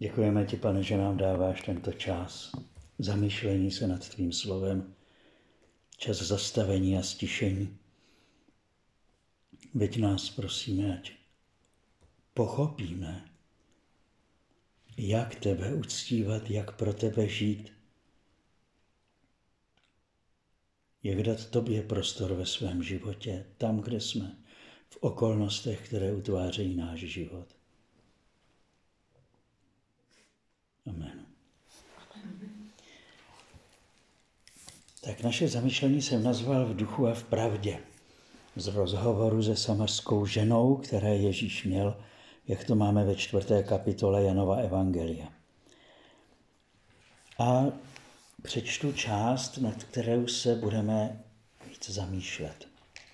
Děkujeme ti, Pane, že nám dáváš tento čas zamýšlení se nad tvým slovem, čas zastavení a stišení. Veď nás prosíme, ať pochopíme, jak tebe uctívat, jak pro tebe žít, jak dát tobě prostor ve svém životě, tam, kde jsme, v okolnostech, které utvářejí náš život. Amen. Tak naše zamýšlení jsem nazval V duchu a v pravdě. Z rozhovoru se samařskou ženou, které Ježíš měl, jak to máme ve 4. kapitole Janova evangelia. A přečtu část, nad kterou se budeme víc zamýšlet.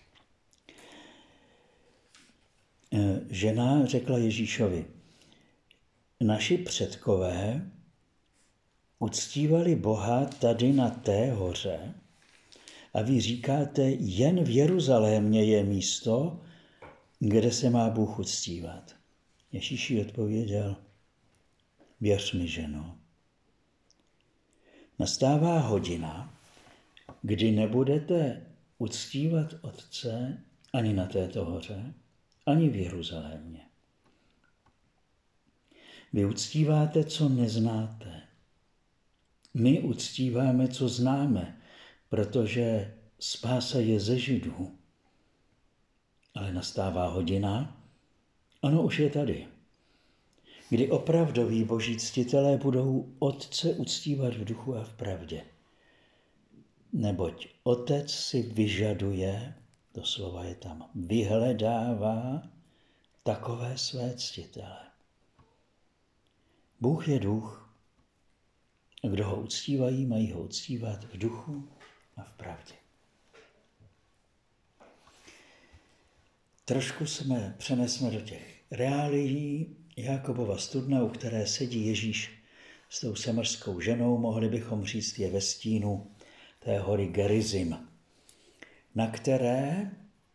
Žena řekla Ježíšovi: naši předkové uctívali Boha tady na té hoře a vy říkáte, jen v Jeruzalémě je místo, kde se má Bůh uctívat. Ježíš jí odpověděl: věř mi, ženo, nastává hodina, kdy nebudete uctívat Otce ani na této hoře, ani v Jeruzalémě. Vy uctíváte, co neznáte. My uctíváme, co známe, protože spása je ze Židů. Ale nastává hodina, ano, už je tady, kdy opravdoví boží ctitelé budou Otce uctívat v duchu a v pravdě. Neboť Otec si vyžaduje, doslova je tam, vyhledává takové své ctitele. Bůh je duch, a kdo ho uctívají, mají ho uctívat v duchu a v pravdě. Trošku přenesme do těch reálií Jákobova studna, u které sedí Ježíš s tou samařskou ženou, mohli bychom říct, je ve stínu té hory Gerizim, na které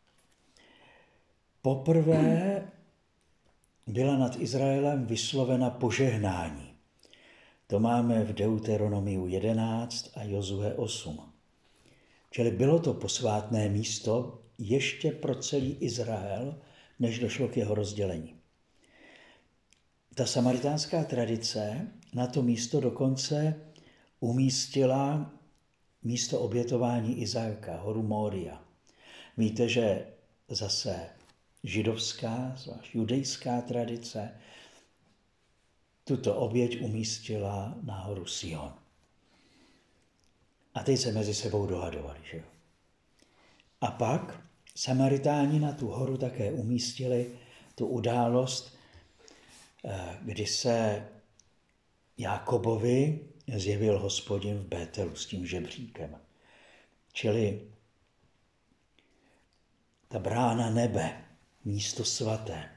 poprvé byla nad Izraelem vyslovena požehnání. To máme v Deuteronomiu 11 a Jozue 8. Čili bylo to posvátné místo ještě pro celý Izrael, než došlo k jeho rozdělení. Ta samaritánská tradice na to místo dokonce umístila místo obětování Izáka, horu Mória. Víte, že zase židovská, zvlášť judejská tradice tuto oběť umístila na horu Sion. A teď se mezi sebou dohadovali, že jo? A pak Samaritáni na tu horu také umístili tu událost, kdy se Jákobovi zjevil Hospodin v Bételu s tím žebříkem. Čili ta brána nebe, místo svaté.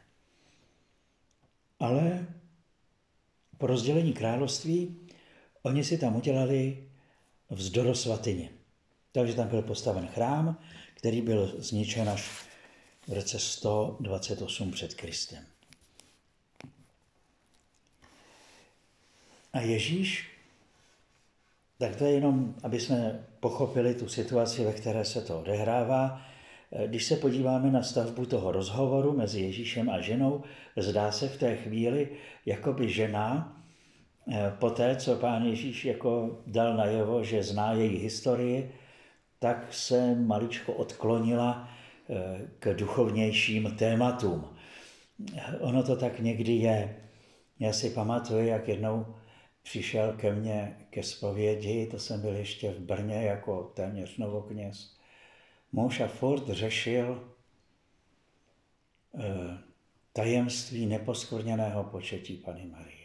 Ale po rozdělení království oni si tam udělali vzdorosvatyně. Takže tam byl postaven chrám, který byl zničen až v roce 128 před Kristem. A Ježíš, tak to je jenom, aby jsme pochopili tu situaci, ve které se to odehrává. Když se podíváme na stavbu toho rozhovoru mezi Ježíšem a ženou, zdá se v té chvíli, jako by žena, poté, co Pán Ježíš jako dal najevo, že zná její historii, tak se maličko odklonila k duchovnějším tématům. Ono to tak někdy je. Já si pamatuju, jak jednou přišel ke mně ke zpovědi, to jsem byl ještě v Brně jako téměř novokněz. Muž a furt řešil tajemství neposkvrněného početí Panny Marie.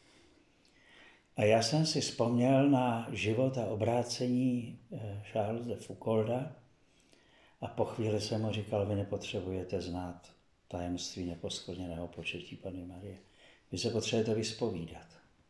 A já jsem si vzpomněl na život a obrácení Charles de Foucaulda a po chvíli jsem mu říkal, vy nepotřebujete znát tajemství neposkvrněného početí Panny Marie. Vy se potřebujete vyspovídat.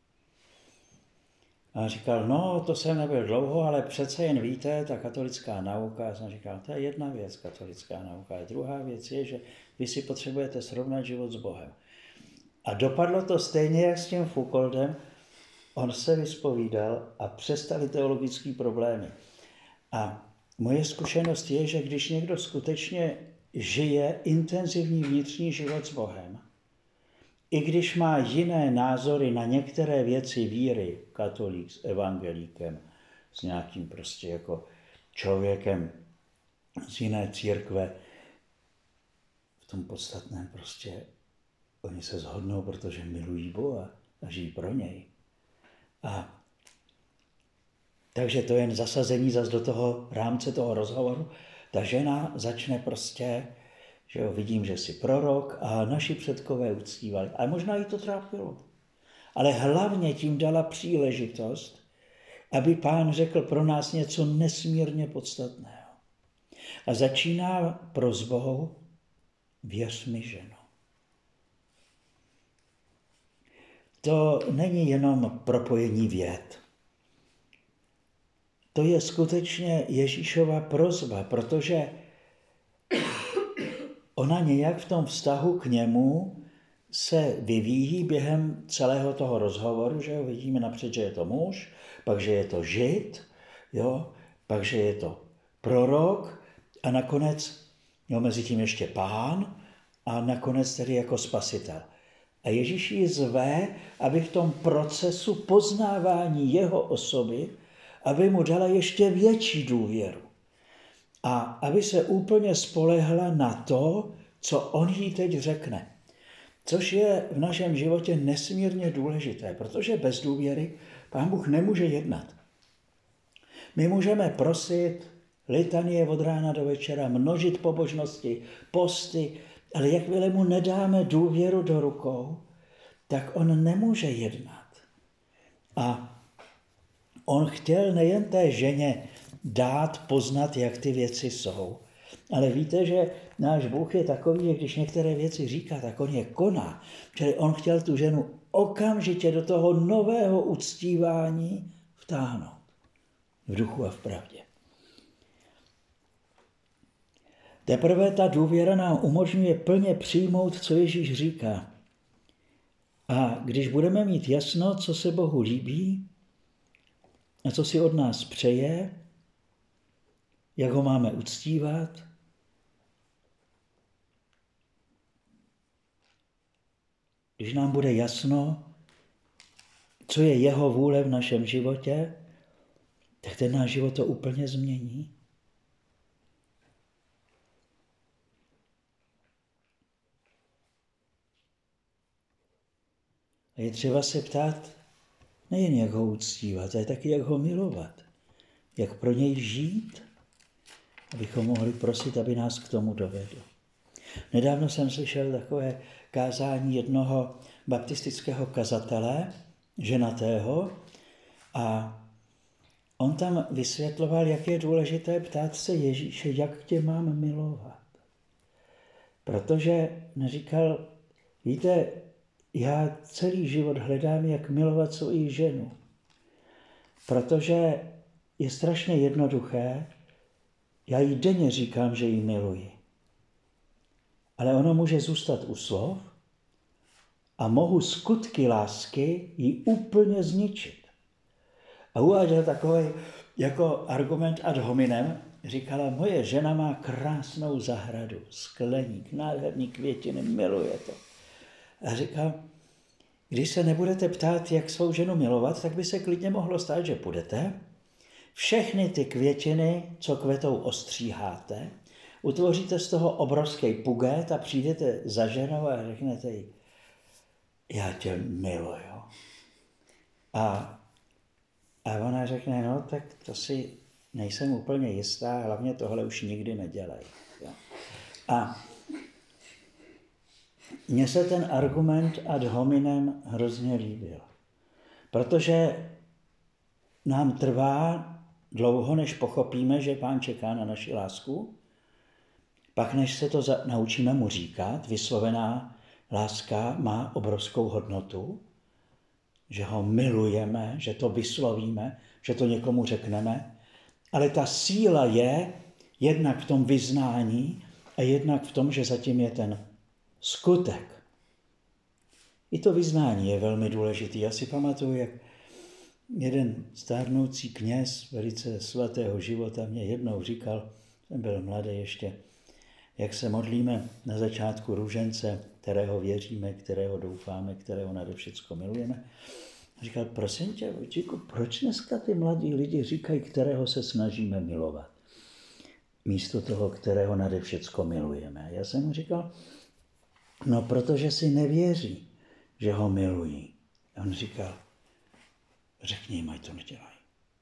A on říkal, no, to jsem nebyl dlouho, ale přece jen víte, ta katolická nauka, já jsem říkal, to je jedna věc, katolická nauka. A druhá věc je, že vy si potřebujete srovnat život s Bohem. A dopadlo to stejně jak s tím Foucaultem. On se vyspovídal a přestaly teologické problémy. A moje zkušenost je, že když někdo skutečně žije intenzivní vnitřní život s Bohem, i když má jiné názory na některé věci víry, katolík s evangelíkem, s nějakým prostě jako člověkem z jiné církve, v tom podstatném prostě oni se shodnou, protože milují Boha a žijí pro něj. A takže to je jen zasazení zas do toho rámce toho rozhovoru. Ta žena začne prostě, že jo, vidím, že jsi prorok a naši předkové uctívali. A možná jí to trápilo. Ale hlavně tím dala příležitost, aby Pán řekl pro nás něco nesmírně podstatného. A začíná prosbou: věř mi, ženo. To není jenom propojení vět. To je skutečně Ježíšova prosba, protože ona nějak v tom vztahu k němu se vyvíjí během celého toho rozhovoru, že jo, vidíme napřed, že je to muž, pak, že je to žid, jo, pak, že je to prorok a nakonec, jo, mezi tím ještě Pán a nakonec tedy jako spasitel. A Ježíš ji zve, aby v tom procesu poznávání jeho osoby, aby mu dala ještě větší důvěru. A aby se úplně spolehla na to, co on jí teď řekne. Což je v našem životě nesmírně důležité, protože bez důvěry Pán Bůh nemůže jednat. My můžeme prosit litanie od rána do večera, množit pobožnosti, posty, ale jakmile mu nedáme důvěru do rukou, tak on nemůže jednat. A on chtěl nejen té ženě dát poznat, jak ty věci jsou, ale víte, že náš Bůh je takový, že když některé věci říká, tak on je koná. Čili on chtěl tu ženu okamžitě do toho nového uctívání vtáhnout. V duchu a v pravdě. Teprve ta důvěra nám umožňuje plně přijmout, co Ježíš říká. A když budeme mít jasno, co se Bohu líbí a co si od nás přeje, jak ho máme uctívat, když nám bude jasno, co je jeho vůle v našem životě, tak ten náš život to úplně změní. A je třeba se ptát nejen, jak ho uctívat, ale taky, jak ho milovat. Jak pro něj žít, abychom mohli prosit, aby nás k tomu dovedl. Nedávno jsem slyšel takové kázání jednoho baptistického kazatele, ženatého, a on tam vysvětloval, jak je důležité ptát se Ježíše, jak tě mám milovat. Protože neříkal, víte, já celý život hledám, jak milovat svou ženu. Protože je strašně jednoduché, já jí denně říkám, že ji miluji. Ale ono může zůstat u slov a mohu skutky lásky ji úplně zničit. A uváděl takový jako argument ad hominem, říkala, moje žena má krásnou zahradu, skleník, nádherný květiny, miluje to. A říkal, když se nebudete ptát, jak svou ženu milovat, tak by se klidně mohlo stát, že půjdete, všechny ty květiny, co kvetou, ostříháte, utvoříte z toho obrovský pugét a přijdete za ženou a řeknete jí, já tě miluju. A ona řekne, no tak to si nejsem úplně jistá, hlavně tohle už nikdy nedělej. Jo. A mně se ten argument ad hominem hrozně líbil, protože nám trvá dlouho, než pochopíme, že Pán čeká na naši lásku, pak než se to naučíme mu říkat, vyslovená láska má obrovskou hodnotu, že ho milujeme, že to vyslovíme, že to někomu řekneme, ale ta síla je jednak v tom vyznání a jednak v tom, že zatím je ten skutek. I to vyznání je velmi důležité. Já si pamatuju, jak jeden stárnoucí kněz velice svatého života mě jednou říkal, jsem byl mladý ještě, jak se modlíme na začátku růžence, kterého věříme, kterého doufáme, kterého nade všecko milujeme. Říkal, prosím tě, Vojtíku, proč dneska ty mladí lidi říkají, kterého se snažíme milovat? Místo toho, kterého nade všecko milujeme. Já jsem mu říkal, no protože si nevěří, že ho milují. A on říkal, řekni jim, ať to nedělají.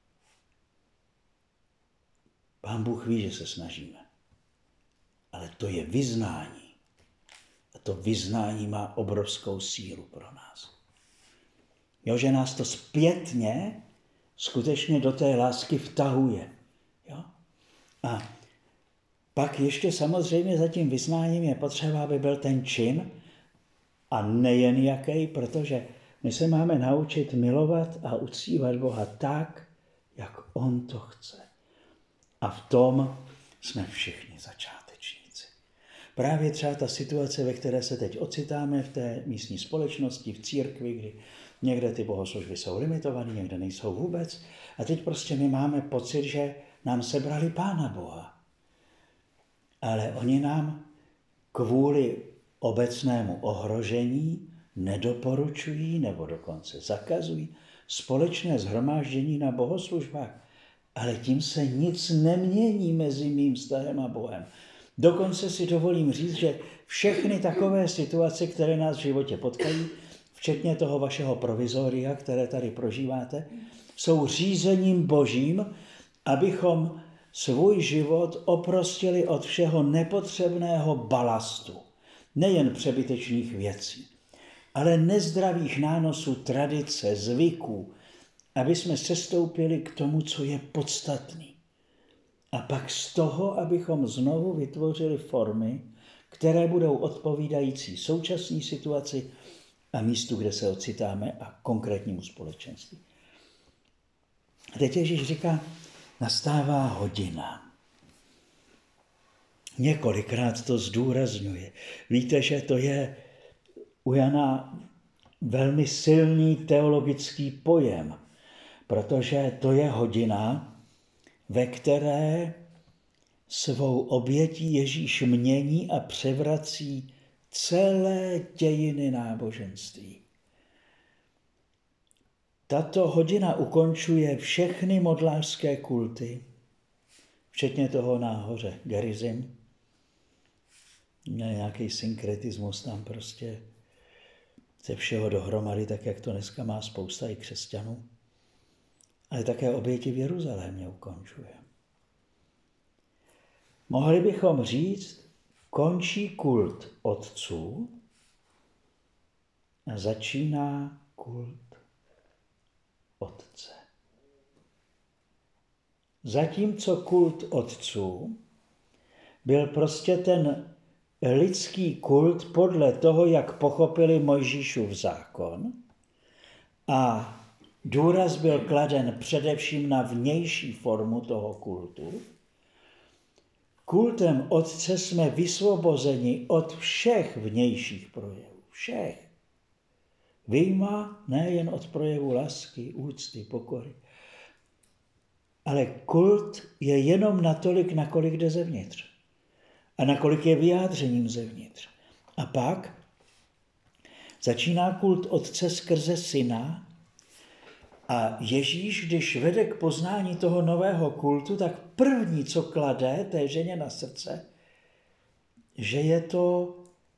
Pán Bůh ví, že se snažíme. Ale to je vyznání. A to vyznání má obrovskou sílu pro nás. Jo, že nás to zpětně skutečně do té lásky vtahuje. Jo? A pak ještě samozřejmě za tím vyznáním je potřeba, aby byl ten čin a nejen jaký, protože my se máme naučit milovat a uctívat Boha tak, jak on to chce. A v tom jsme všichni začátečníci. Právě třeba ta situace, ve které se teď ocitáme v té místní společnosti, v církvi, kdy někde ty bohoslužby jsou limitované, někde nejsou vůbec. A teď prostě my máme pocit, že nám sebrali Pána Boha. Ale oni nám kvůli obecnému ohrožení nedoporučují nebo dokonce zakazují společné shromáždění na bohoslužbách. Ale tím se nic nemění mezi mým vztahem a Bohem. Dokonce si dovolím říct, že všechny takové situace, které nás v životě potkají, včetně toho vašeho provizoria, které tady prožíváte, jsou řízením Božím, abychom svůj život oprostili od všeho nepotřebného balastu, nejen přebytečných věcí, ale nezdravých nánosů tradice, zvyků, aby jsme sestoupili k tomu, co je podstatný. A pak z toho, abychom znovu vytvořili formy, které budou odpovídající současné situaci a místu, kde se ocitáme a konkrétnímu společenství. A teď Ježíš říká, nastává hodina. Několikrát to zdůrazňuje. Víte, že to je u Jana velmi silný teologický pojem, protože to je hodina, ve které svou obětí Ježíš mění a převrací celé dějiny náboženství. Tato hodina ukončuje všechny modlářské kulty, včetně toho nahoře Gerizim. Měl nějaký synkretismus tam prostě ze všeho dohromady, tak jak to dneska má spousta i křesťanů. Ale také oběti v Jeruzalémě ukončuje. Mohli bychom říct, končí kult otců a začíná kult otce. Zatímco kult otců byl prostě ten lidský kult podle toho, jak pochopili Mojžíšův zákon, a důraz byl kladen především na vnější formu toho kultu. Kultem otce jsme vysvobozeni od všech vnějších projevů. Všech. Vyjma nejen od projevu lásky, úcty, pokory. Ale kult je jenom natolik, nakolik jde zevnitř. A nakolik je vyjádřením zevnitř. A pak začíná kult otce skrze syna. A Ježíš, když vede k poznání toho nového kultu, tak první, co klade té ženě na srdce, že je to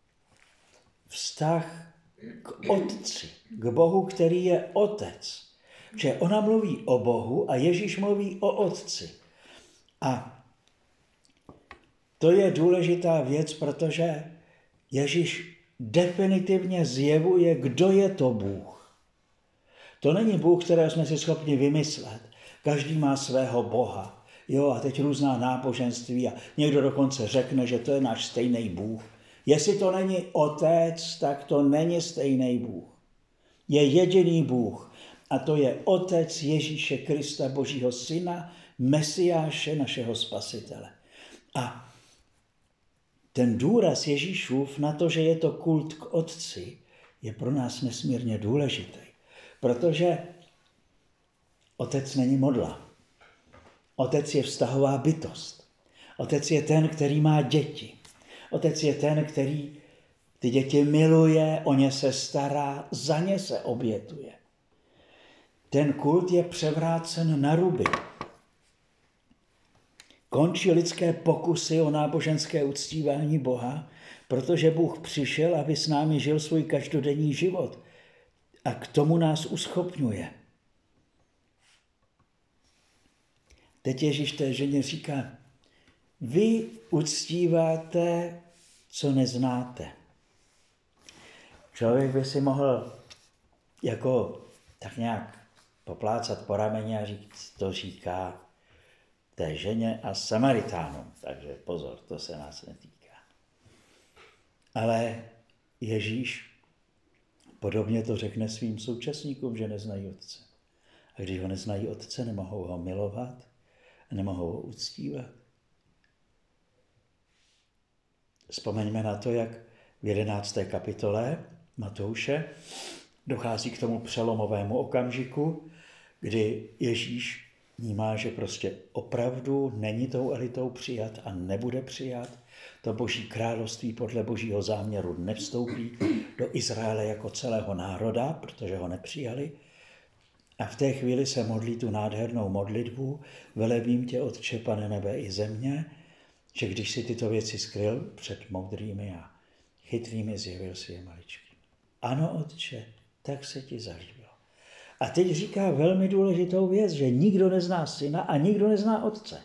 vztah k otci, k Bohu, který je otec. Že ona mluví o Bohu a Ježíš mluví o otci. A to je důležitá věc, protože Ježíš definitivně zjevuje, kdo je to Bůh. To není Bůh, kterého jsme si schopni vymyslet. Každý má svého Boha. Jo, a teď různá náboženství a někdo dokonce řekne, že to je náš stejný Bůh. Jestli to není otec, tak to není stejný Bůh. Je jediný Bůh a to je otec Ježíše Krista, Božího syna, Mesiáše, našeho spasitele. A ten důraz Ježíšův na to, že je to kult k otci, je pro nás nesmírně důležitý, protože otec není modla. Otec je vztahová bytost. Otec je ten, který má děti. Otec je ten, který ty děti miluje, o ně se stará, za ně se obětuje. Ten kult je převrácen na ruby. Končí lidské pokusy o náboženské uctívání Boha, protože Bůh přišel, aby s námi žil svůj každodenní život a k tomu nás uschopňuje. Teď Ježíš té ženě říká, vy uctíváte, co neznáte. Člověk by si mohl jako tak nějak poplácat po rameni a říct, to říká té ženě a Samaritánům. Takže pozor, to se nás netýká. Ale Ježíš podobně to řekne svým současníkům, že neznají Otce. A když ho neznají Otce, nemohou ho milovat a nemohou ho uctívat. Vzpomeňme na to, jak v 11. kapitole Matouše dochází k tomu přelomovému okamžiku, kdy Ježíš vnímá, že prostě opravdu není tou elitou přijat a nebude přijat. To Boží království podle Božího záměru nevstoupí do Izraele jako celého národa, protože ho nepřijali. A v té chvíli se modlí tu nádhernou modlitbu, velebím tě, Otče, Pane nebe i země, že když si tyto věci skryl před moudrými a chytrými, zjevil si je maličkým. Ano, Otče, tak se ti zalíbilo. A teď říká velmi důležitou věc, že nikdo nezná Syna a nikdo nezná Otce.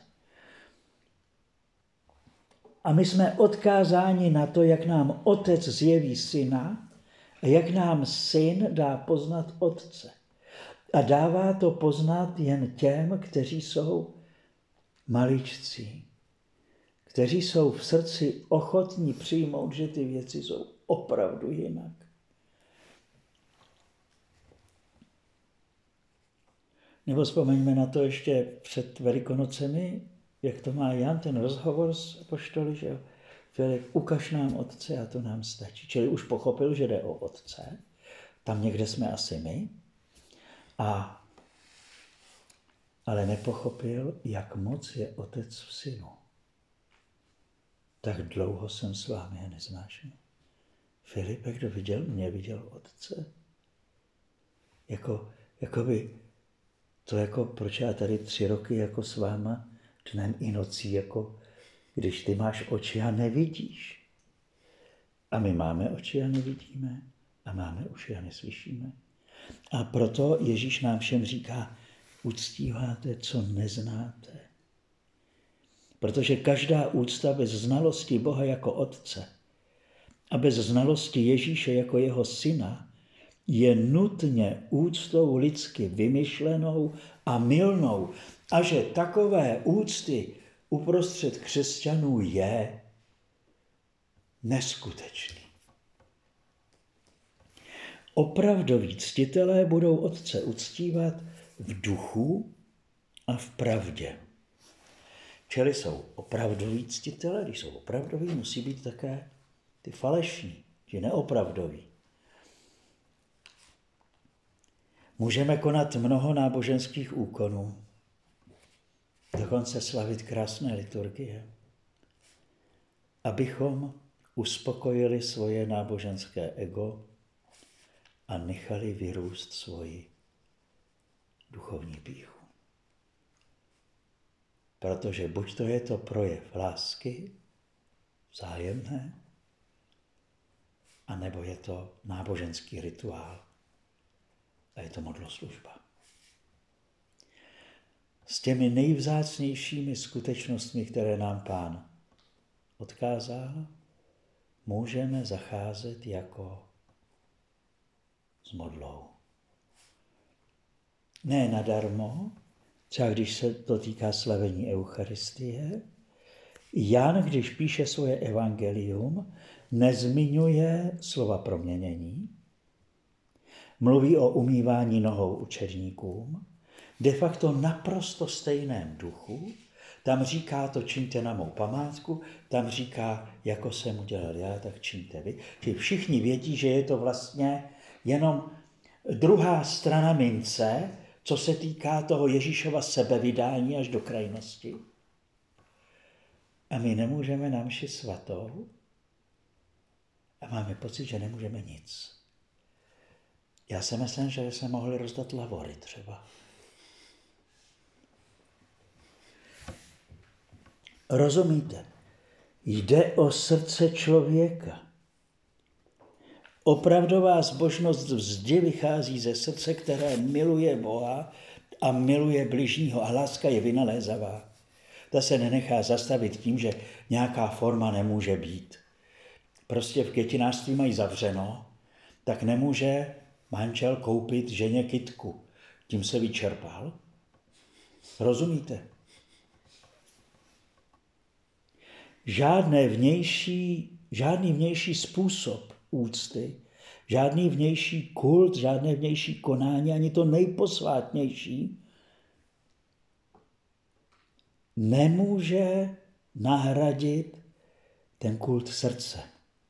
A my jsme odkázáni na to, jak nám Otec zjeví Syna a jak nám Syn dá poznat Otce. A dává to poznat jen těm, kteří jsou maličcí, kteří jsou v srdci ochotní přijmout, že ty věci jsou opravdu jinak. Nebo vzpomeňme na to ještě před Velikonocemi, jak to má Jan, ten rozhovor s apoštoly, že Filip, ukaž nám Otce a to nám stačí. Čili už pochopil, že jde o Otce, tam někde jsme asi my, ale nepochopil, jak moc je Otec v Synu. Tak dlouho jsem s vámi a neznášel. Filipe, kdo viděl mě, viděl Otce. Proč já tady 3 roky jako s váma dnem i nocí, jako když ty máš oči a nevidíš. A my máme oči a nevidíme a máme uši a neslyšíme. A proto Ježíš nám všem říká, uctíváte, co neznáte. Protože každá úcta bez znalosti Boha jako Otce a bez znalosti Ježíše jako jeho Syna je nutně úctou lidsky vymyšlenou a mylnou. A že takové úcty uprostřed křesťanů je neskutečný. Opravdoví ctitelé budou Otce uctívat v duchu a v pravdě. Čili jsou opravdoví ctitelé, když jsou opravdoví, musí být také ty falešní, ti neopravdoví. Můžeme konat mnoho náboženských úkonů, dokonce slavit krásné liturgie, abychom uspokojili svoje náboženské ego a nechali vyrůst svoji duchovní pýchu. Protože buď to je to projev lásky, vzájemné, anebo je to náboženský rituál a je to modloslužba. S těmi nejvzácnějšími skutečnostmi, které nám Pán odkázal, můžeme zacházet jako s modlou. Ne nadarmo, třeba když se to týká slavení Eucharistie, Jan, když píše svoje evangelium, nezmiňuje slova proměnění, mluví o umývání nohou učedníkům, de facto naprosto stejném duchu, tam říká to čiňte na mou památku, tam říká, jako jsem udělal já, tak čiňte vy. Že všichni vědí, že je to vlastně jenom druhá strana mince, co se týká toho Ježíšova sebevydání až do krajnosti. A my nemůžeme na mši svatou a máme pocit, že nemůžeme nic. Já si myslím, že jsme mohli rozdat lavory třeba. Rozumíte? Jde o srdce člověka. Opravdová zbožnost vždy vychází ze srdce, které miluje Boha a miluje bližního a láska je vynalézavá. Ta se nenechá zastavit tím, že nějaká forma nemůže být. Prostě v květinářství mají zavřeno, tak nemůže manžel koupit ženě kytku. Tím se vyčerpal. Rozumíte? Žádný vnější způsob úcty, žádný vnější kult, žádné vnější konání, ani to nejposvátnější, nemůže nahradit ten kult srdce.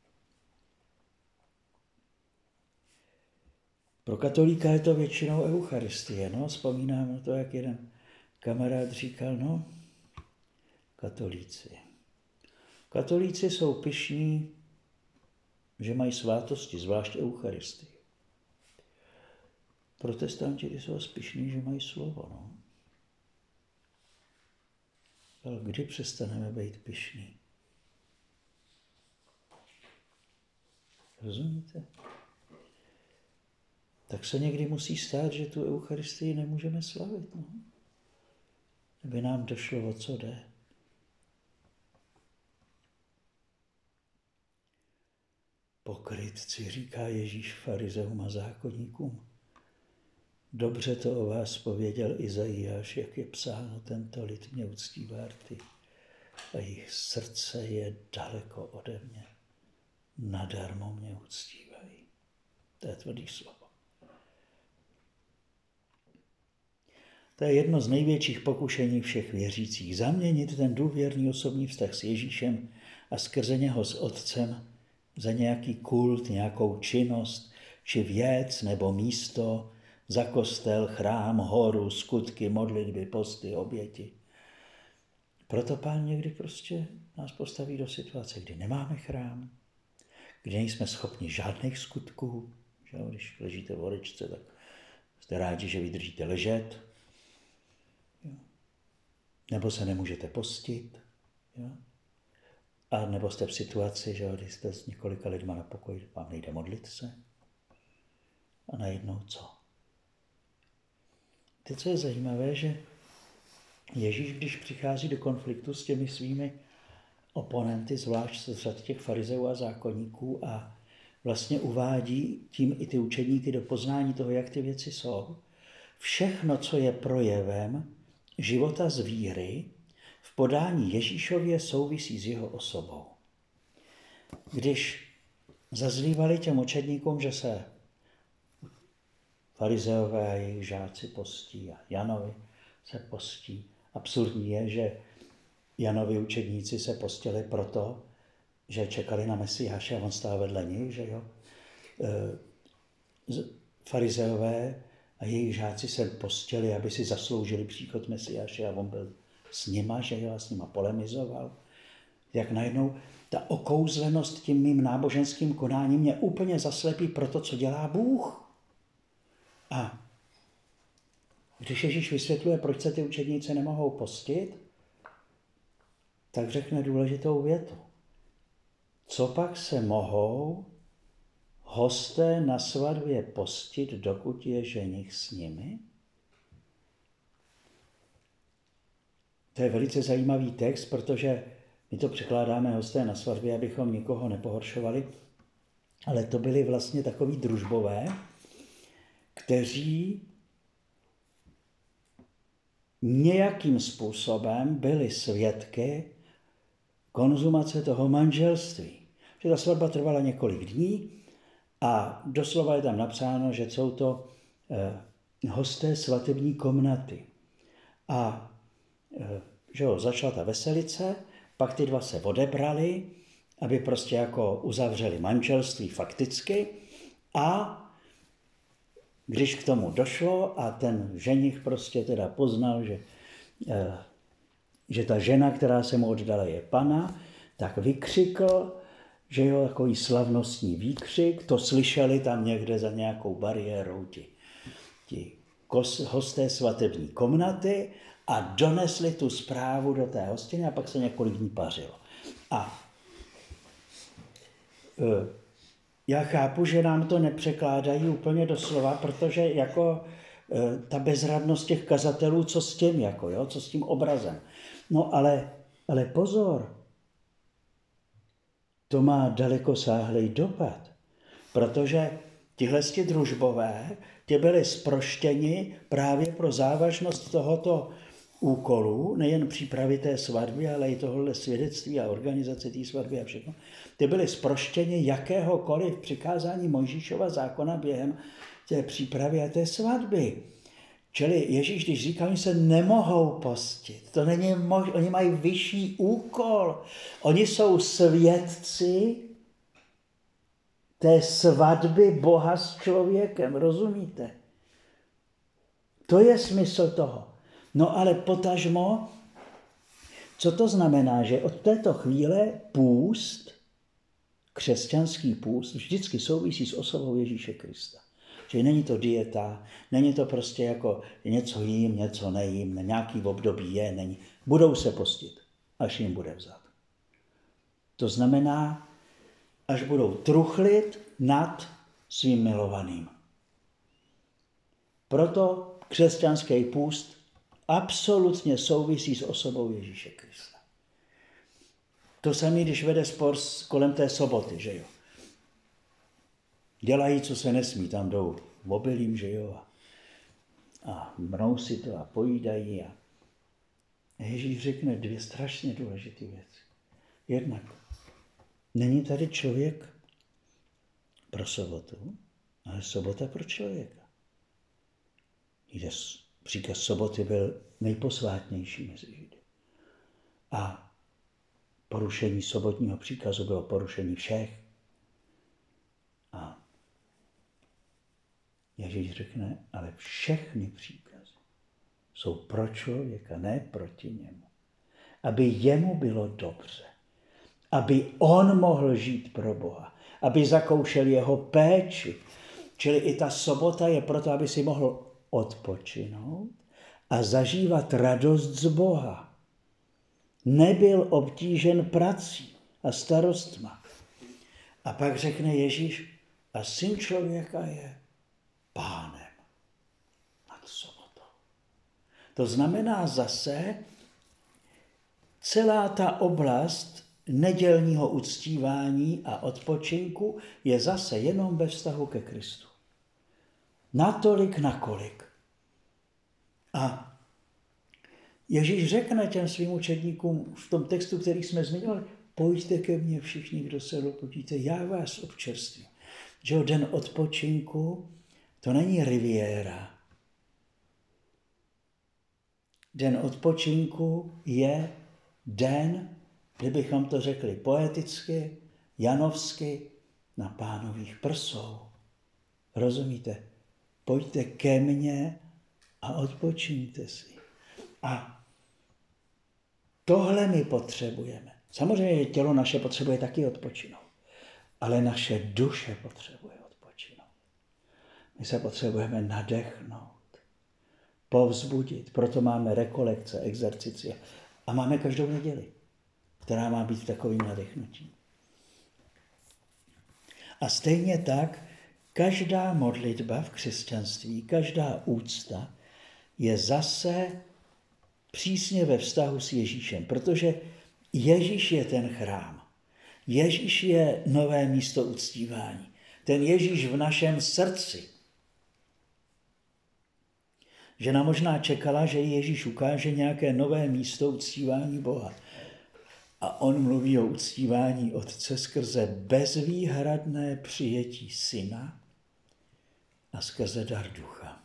Pro katolíka je to většinou eucharistie. No, vzpomínám na to, jak jeden kamarád říkal, katolíci jsou pyšní, že mají svátosti, zvlášť eucharistii. Protestanti jsou pyšní, že mají slovo. Ale kdy přestaneme být pyšní? Rozumíte? Tak se někdy musí stát, že tu eucharistii nemůžeme slavit. Aby nám došlo, o co jde. Pokrytci, říká Ježíš farizeům a zákonníkům. Dobře to o vás pověděl Izajáš, jak je psáno, tento lid mě uctívá rty a jejich srdce je daleko ode mě. Nadarmo mě uctívají. To je tvrdý slovo. To je jedno z největších pokušení všech věřících. Zaměnit ten důvěrný osobní vztah s Ježíšem a skrze něho s Otcem za nějaký kult, nějakou činnost, či věc nebo místo, za kostel, chrám, horu, skutky, modlitby, posty, oběti. Proto Pán někdy prostě nás postaví do situace, kdy nemáme chrám, kdy nejsme schopni žádných skutků. Že? Když ležíte v horečce, tak jste rádi, že vydržíte ležet. Jo? Nebo se nemůžete postit. Jo? A nebo jste v situaci, že když jste s několika lidma na pokoji, vám nejde modlit se. A najednou co? Teď, co je zajímavé, že Ježíš, když přichází do konfliktu s těmi svými oponenty, zvlášť z řad těch farizeů a zákonníků, a vlastně uvádí tím i ty učedníky do poznání toho, jak ty věci jsou, všechno, co je projevem života z víry, v podání Ježíšově souvisí s jeho osobou. Když zazlívali těm učedníkům, že se farizeové a jejich žáci postí a Janovi se postí. Absurdní je, že Janovi učedníci se postili proto, že čekali na Mesiáše a on stál vedle nich, že jo. Farizeové a jejich žáci se postili, aby si zasloužili příchod Mesiáše a on byl s nima, že jo, a s nima polemizoval. Jak najednou ta okouzlenost tím mým náboženským konáním mě úplně zaslepí pro to, co dělá Bůh. A když Ježíš vysvětluje, proč se ty učedníci nemohou postit, tak řekne důležitou větu. Co pak se mohou hosté na svatbě postit, dokud je ženich s nimi? To je velice zajímavý text, protože my to překládáme hosté na svatbě, abychom nikoho nepohoršovali, ale to byli vlastně takoví družbové, kteří nějakým způsobem byli svědky konzumace toho manželství. Že ta svatba trvala několik dní a doslova je tam napsáno, že jsou to hosté svatební komnaty. A že začala ta veselice, pak ty dva se odebrali, aby prostě jako uzavřeli manželství fakticky a Když k tomu došlo a ten ženich prostě teda poznal, že ta žena, která se mu oddala, je pana, tak vykřikl, že jo, takový slavnostní výkřik, to slyšeli tam někde za nějakou bariérou ti hosté svatební komnaty a donesli tu zprávu do té hostiny a pak se několik dní pařilo. A já chápu, že nám to nepřekládají úplně doslova, protože jako ta bezradnost těch kazatelů, co s tím, jako, jo, co s tím obrazem. No ale pozor, to má dalekosáhlý dopad, protože tihle družbové, ty byli zproštěni právě pro závažnost tohoto úkolu, nejen přípravy té svatby, ale i tohohle svědectví a organizace té svatby a všechno. Ty byli zproštěni jakéhokoliv přikázání Mojžíšova zákona během té přípravy a té svatby. Čili Ježíš, když říká, oni se nemohou postit, to není možné, oni mají vyšší úkol. Oni jsou svědci té svatby Boha s člověkem, rozumíte? To je smysl toho. No ale potažmo, co to znamená, že od této chvíle půst, křesťanský půst, vždycky souvisí s osobou Ježíše Krista. Že není to dieta, není to prostě jako něco jím, něco nejím, nějaký období je, není. Budou se postit, až jim bude vzat. To znamená, až budou truchlit nad svým milovaným. Proto křesťanský půst absolutně souvisí s osobou Ježíše Krista. To samé, když vede spor kolem té soboty, že jo. Dělají, co se nesmí, tam jdou obilím, že jo, a mrou si to a pojídají. A Ježíš řekne dvě strašně důležité věci. Jednak, není tady člověk pro sobotu, ale sobota pro člověka. Příkaz soboty byl nejposvátnější mezi Židy. A porušení sobotního příkazu bylo porušení všech. A Ježíš řekne, ale všechny příkazy jsou pro člověka, ne proti němu. Aby jemu bylo dobře. Aby on mohl žít pro Boha. Aby zakoušel jeho péči. Čili i ta sobota je proto, aby si mohl odpočinout a zažívat radost z Boha. Nebyl obtížen prací a starostma. A pak řekne Ježíš, a Syn člověka je pánem nad sobotou. To znamená zase, celá ta oblast nedělního uctívání a odpočinku je zase jenom ve vztahu ke Kristu. Natolik, nakolik. A Ježíš řekne těm svým učedníkům v tom textu, který jsme zmiňovali, pojďte ke mně všichni, kdo se lopotíte, já vás občerstvím. Že den odpočinku, to není riviéra. Den odpočinku je den, kdybychom to řekli poeticky, janovsky, na Pánových prsou. Rozumíte? Pojďte ke mně a odpočiňte si. A tohle my potřebujeme. Samozřejmě, že tělo naše potřebuje taky odpočinout, ale naše duše potřebuje odpočinout. My se potřebujeme nadechnout, povzbudit, proto máme rekolekce, exercicie a máme každou neděli, která má být takovým nadechnutím. A stejně tak, každá modlitba v křesťanství, každá úcta je zase přísně ve vztahu s Ježíšem, protože Ježíš je ten chrám. Ježíš je nové místo uctívání. Ten Ježíš v našem srdci. Žena možná čekala, že Ježíš ukáže nějaké nové místo uctívání Boha. A on mluví o uctívání Otce skrze bezvýhradné přijetí Syna a skrze dar Ducha.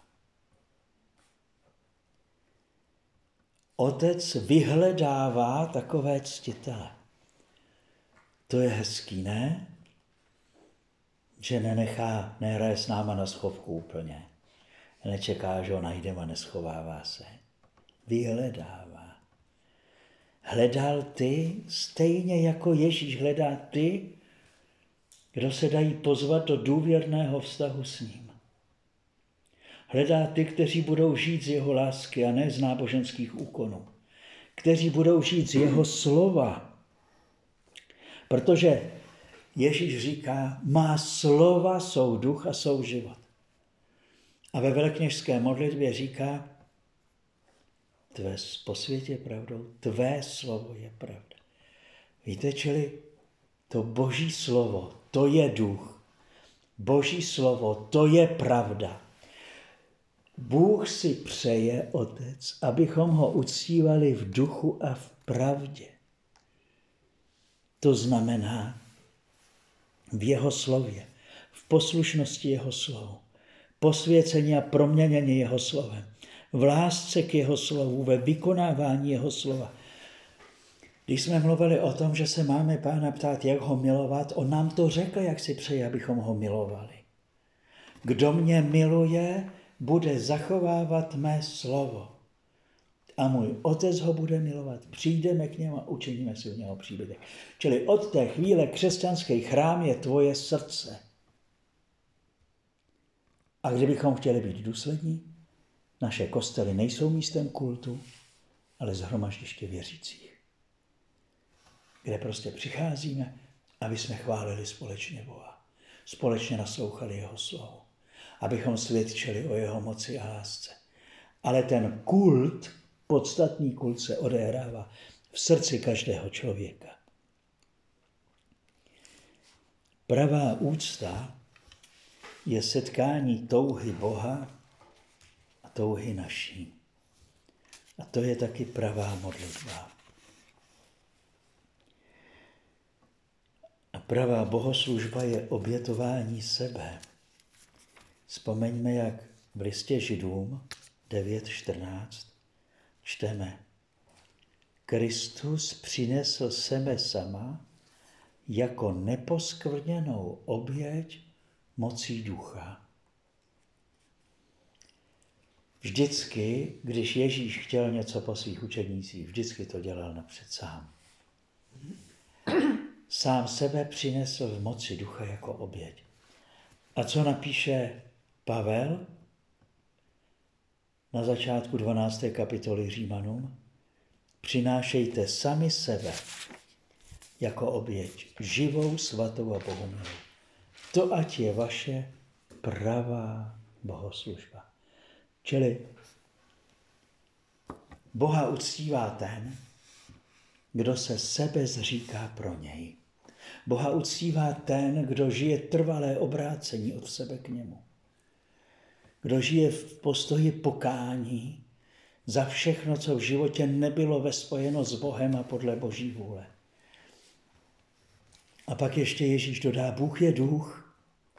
Otec vyhledává takové ctitele. To je hezký, ne? Že nehraje s náma na schovku úplně. Nečeká, že ho najdeme a neschovává se. Vyhledává. Hledal ty, stejně jako Ježíš hledá ty, kdo se dají pozvat do důvěrného vztahu s ním. Hledá ty, kteří budou žít z jeho lásky a ne z náboženských úkonů. Kteří budou žít z jeho slova. Protože Ježíš říká, má slova jsou duch a jsou život. A ve velekněžské modlitbě říká, tvé posvět je pravdou, tvé slovo je pravda. Víte, čili to Boží slovo, to je duch. Boží slovo, to je pravda. Bůh si přeje, Otec, abychom ho uctívali v duchu a v pravdě. To znamená v jeho slově, v poslušnosti jeho slovu, posvěcení a proměnění jeho slovem, v lásce k jeho slovu, ve vykonávání jeho slova. Když jsme mluvili o tom, že se máme Pána ptát, jak ho milovat, on nám to řekl, jak si přeje, abychom ho milovali. Kdo mě miluje, bude zachovávat mé slovo. A můj Otec ho bude milovat. Přijdeme k němu a učiníme si u něho příbytek. Čili od té chvíle křesťanský chrám je tvoje srdce. A kdybychom chtěli být důslední, naše kostely nejsou místem kultu, ale shromaždiště věřících. Kde prostě přicházíme, aby jsme chválili společně Boha. Společně naslouchali jeho slovu. Abychom svědčili o jeho moci a lásce. Ale ten kult, podstatný kult se odehrává v srdci každého člověka. Pravá úcta je setkání touhy Boha a touhy naší. A to je taky pravá modlitba. A pravá bohoslužba je obětování sebe. Vzpomeňme, jak v listě Židům 9.14 čteme. Kristus přinesl sebe sama jako neposkvrněnou oběť mocí ducha. Vždycky, když Ježíš chtěl něco po svých učednících, vždycky to dělal napřed sám. Sám sebe přinesl v moci ducha jako oběť. A co napíše Pavel na začátku 12. kapitoly Římanům? Přinášejte sami sebe jako oběť, živou, svatou a bohumilou. To ať je vaše pravá bohoslužba. Čili Boha uctívá ten, kdo se sebe zříká pro něj. Boha uctívá ten, kdo žije trvalé obrácení od sebe k němu. Kdo žije v postoji pokání za všechno, co v životě nebylo ve spojeno s Bohem a podle Boží vůle. A pak ještě Ježíš dodá, Bůh je duch,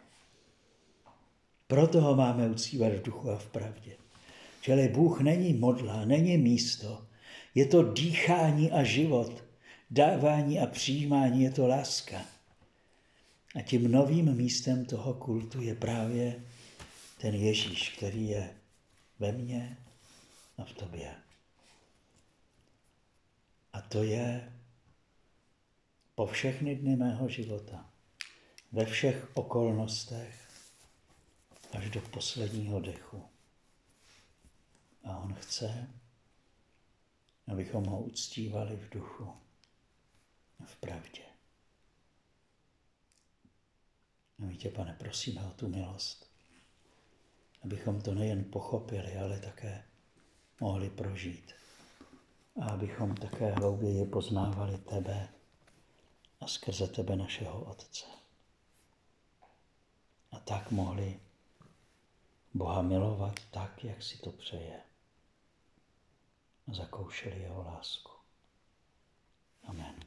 proto ho máme uctívat v duchu a v pravdě. Čili Bůh není modla, není místo, je to dýchání a život, dávání a přijímání, je to láska. A tím novým místem toho kultu je právě ten Ježíš, který je ve mně a v tobě. A to je po všechny dny mého života, ve všech okolnostech, až do posledního dechu. A on chce, abychom ho uctívali v duchu a v pravdě. A my tě, Pane, prosíme o tu milost, abychom to nejen pochopili, ale také mohli prožít. A abychom také hlouběji poznávali tebe a skrze tebe našeho Otce. A tak mohli Boha milovat tak, jak si to přeje. A zakoušeli jeho lásku. Amen.